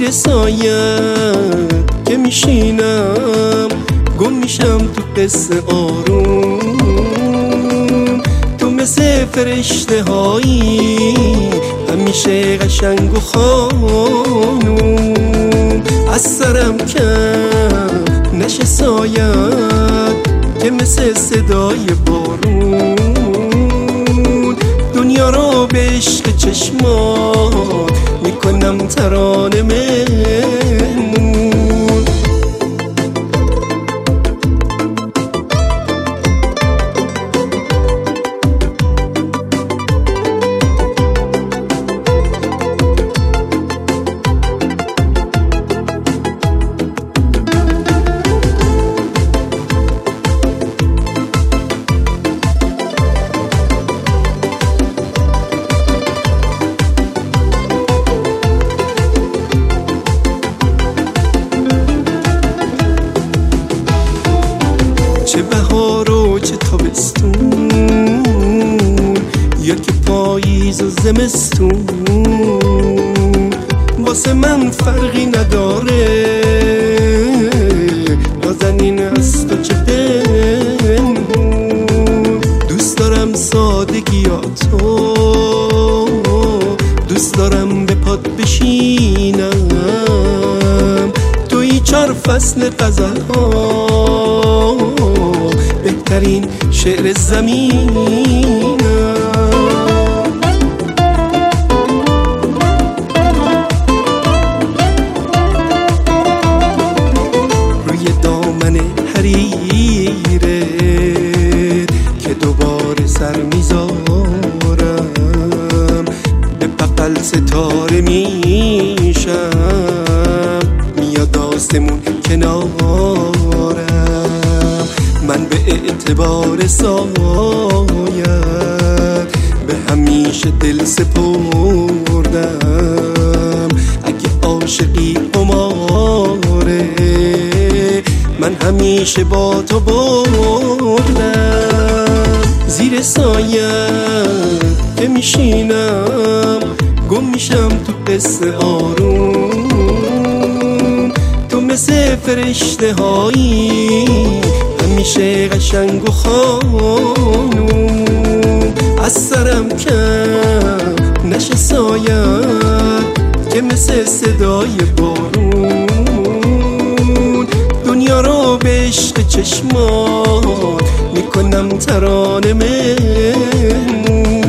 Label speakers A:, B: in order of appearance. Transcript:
A: زیر سایه که میشینم گم میشم تو قصه آروم. تو مثل فرشته هایی همیشه قشنگ و خانوم. از سرم کم نشه سایت که مثل صدای بارون. دنیا رو به عشق چشمات میکنم ترانه مهمون. چه بهار و چه تابستون، یا که پاییز و زمستون، واسه من فرقی نداره. نازنین از تو چه پنهون. دوست دارم سادگیاتو، دوست دارم به پات بشینم. توی 4 فصل غزل ها بهترین شعر زمینم. روی دامن حریره که دوباره سر میذارم، به بغل ستاره میشم، میاد آسمون کنارم. من به اعتبار سایت به همیشه دل سپردم. اگه عاشقی قماره من همیشه با تو بردم. زیر سایه که میشینم گم میشم تو قصه آروم. تو مثل فرشته هایی همیشه قشنگ و خانوم. از سرم کم نشه سایت که مثل صدای بارون. دنیا رو به عشق چشمات میکنم ترانه مهمون.